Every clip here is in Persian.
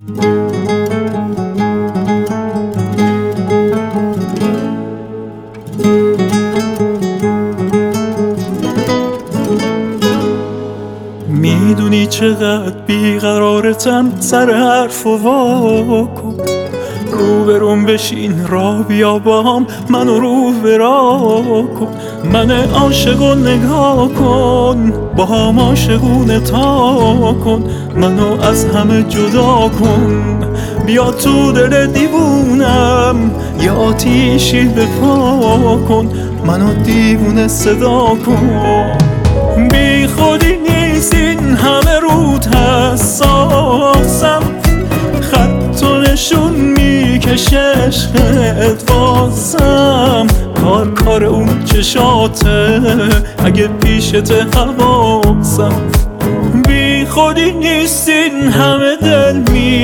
میدونی چقدر بیقرارتم، سر حرف و واکن، روبروم بشین را بیا با هم، منو رو برا کن. من عاشق و نگاه کن، با هم عاشقونه تا کن، منو از همه جدا کن. بیا تو دل دیوونم، یه آتیشی بپا کن، منو دیوونه صدا کن. بی خودی نیست این همه رود حساسم، خط و نشون میکشه عشقت واسم. کار اون چشاته اگه پیشت حواسم. بی خودی نیست این همه دل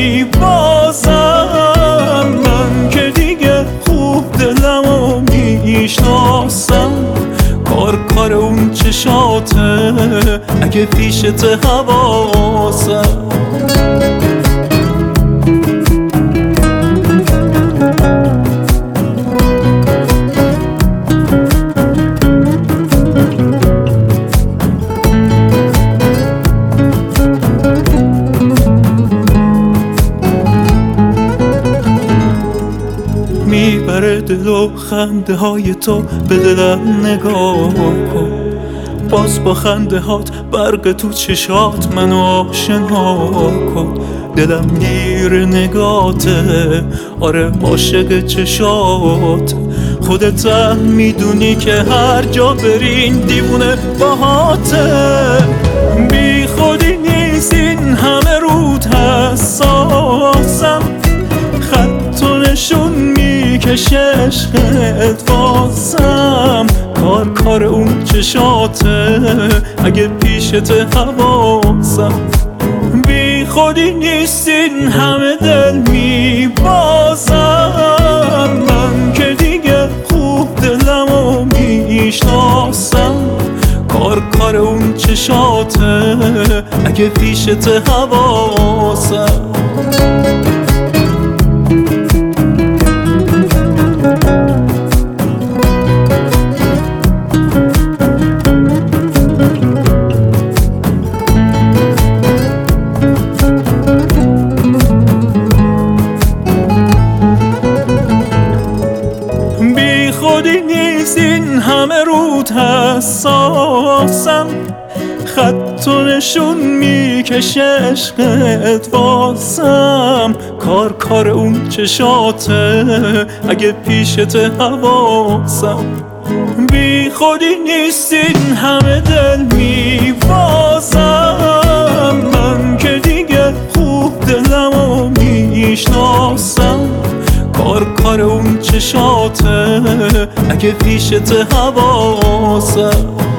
میبازم، من که دیگه خوب دلمو میشناسم. کار اون چشاته اگه پیشت حواسم. میبره دل و خنده های تو، به دلم نگاه کن، باز با خنده هات برق تو چشات منو آشنا کن. دلم گیر نگاته، آره عاشق چشات. خودت هم میدونی که هر جا برین دیوونه باهاته. بی خودی نیست این همه رود حساسم، خط و نشون میکشه عشقت واسم. کار اون چشاته اگه پیشت حواسم. بی خودی نیست این همه دل میبازم، من که دیگه خوب دلمو میشناسم. کار اون چشاته اگه پیشت حواسم. بی خودی نیست این همه رود حساسم، خط و نشون میکشه عشقت واسم. کار اون چشاته اگه پیشت حواسم. بی خودی نیست این همه دل میبازم، من که دیگه خوب دلمو میشناسم. کار اون چشاته اگه پیشت حواسم.